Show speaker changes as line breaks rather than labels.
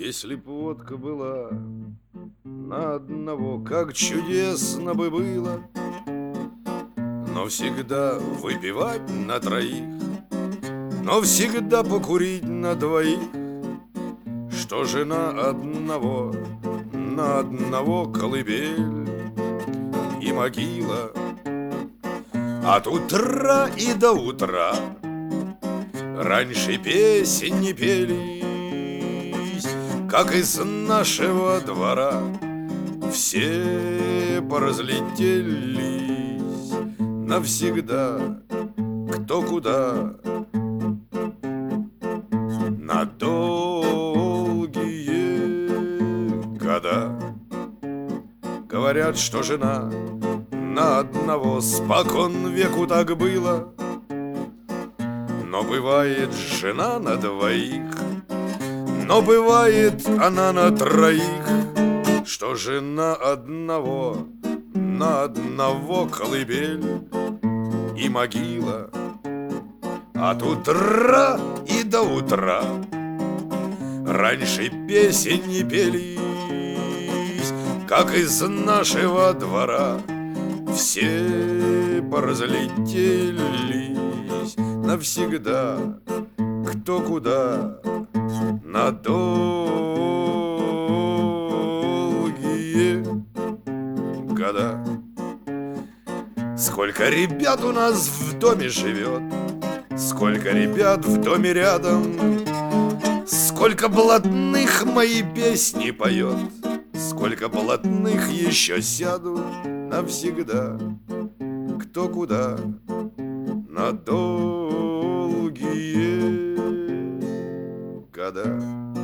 Если б водка была на одного, как чудесно бы было. Но всегда выпивать на троих, но всегда покурить на двоих. Что же на одного колыбель и могила. От утра и до утра раньше песен не пелись, как из нашего двора все поразлетелись навсегда, кто куда, на долгие года. Говорят, что жена на одного спокон веку так было, но бывает жена на двоих, но бывает она на троих. Что же на одного колыбель и могила. От утра и до утра раньше песен не пелись, как из нашего двора все поразлетелись навсегда, кто куда, на долгие года. Сколько ребят у нас в доме живет, сколько ребят в доме рядом, сколько блатных мои песни поет, сколько блатных еще сядут навсегда, кто куда, на долгие года.